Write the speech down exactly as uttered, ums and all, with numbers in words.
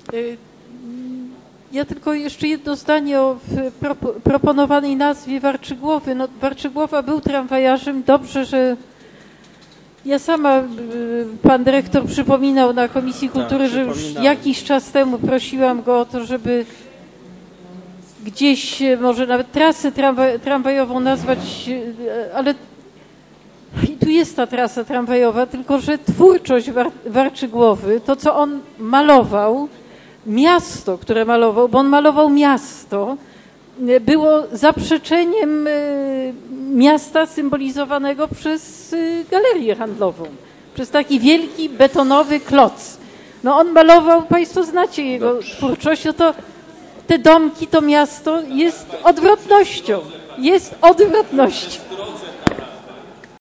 Ja tylko jeszcze jedno zdanie o proponowanej nazwie Warczygłowy. No, Warczygłowa był tramwajarzem. Dobrze, że ja sama, pan dyrektor przypominał na Komisji Kultury, tak, że już jakiś czas temu prosiłam go o to, żeby gdzieś może nawet trasę tramwaj, tramwajową nazwać, ale i tu jest ta trasa tramwajowa, tylko że twórczość War, Warczygłowy, to co on malował, miasto, które malował, bo on malował miasto, było zaprzeczeniem miasta symbolizowanego przez galerię handlową, przez taki wielki betonowy kloc. No on malował, państwo znacie jego Dobrze. twórczość, no to te domki, to miasto jest odwrotnością, jest odwrotnością.